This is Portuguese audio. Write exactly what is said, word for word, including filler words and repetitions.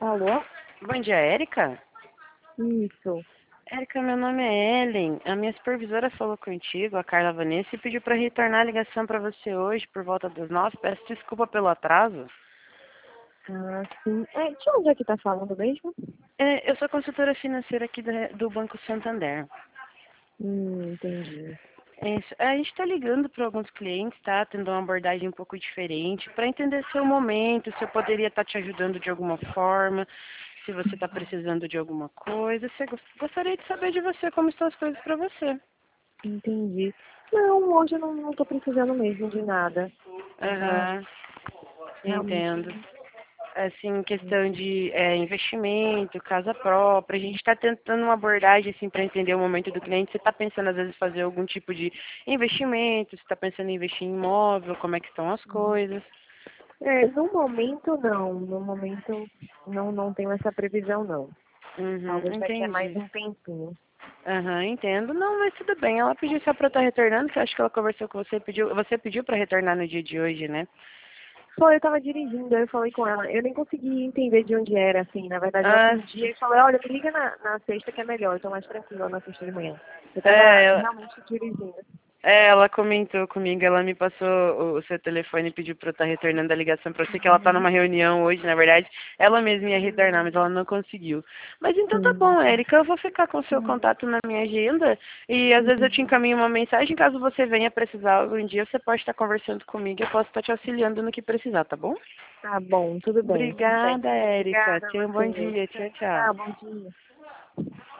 Alô? Bom dia, Érica. Isso. Érica, meu nome é Ellen. A minha supervisora falou contigo, a Carla Vanessa, e pediu para retornar a ligação para você hoje por volta das nove. Peço desculpa pelo atraso. Ah, sim. É, de onde é que tá falando mesmo? É, eu sou consultora financeira aqui do, do Banco Santander. Hum, entendi. É isso. A gente está ligando para alguns clientes, tá? Tendo uma abordagem um pouco diferente, para entender seu momento, se eu poderia estar te ajudando de alguma forma, se você está precisando de alguma coisa. Se eu gos- gostaria de saber de você como estão as coisas para você. Entendi. Não, hoje eu não, não tô precisando mesmo de nada. Tava Aham, realmente. entendo. Assim, questão de é, investimento, casa própria, a gente está tentando uma abordagem assim para entender o momento do cliente. Você está pensando às vezes fazer algum tipo de investimento? Você está pensando em investir em imóvel? Como é que estão as coisas? É, no momento não. No momento não, não tenho essa previsão não. Uhum, Talvez daqui a mais entendi. um tempinho. Aham, entendo. Não, mas tudo bem. Ela pediu só para eu estar retornando, que eu acho que ela conversou com você, pediu, você pediu para retornar no dia de hoje, né? Foi, eu tava dirigindo, aí eu falei com ela. Eu nem consegui entender de onde era, assim. Na verdade, ela Ah, pediu e falou, olha, me liga na, na sexta que é melhor. Eu tô mais tranquila na sexta de manhã. Eu tava é, realmente dirigindo. É, ela comentou comigo, ela me passou o, o seu telefone e pediu pra eu estar retornando a ligação pra você, que ela tá Uhum. numa reunião hoje, na verdade, ela mesma ia retornar, mas ela não conseguiu. Mas então tá Sim, bom, Érica, eu vou ficar com o seu contato na minha agenda e às vezes eu te entendi. encaminho uma mensagem, caso você venha precisar algum dia, você pode estar conversando comigo, eu posso estar te auxiliando no que precisar, tá bom? Tá bom, tudo bem, tudo bem. Obrigada, Érica. Obrigada a Tenha um bom você. dia. Tchau, tchau. Tchau, bom dia.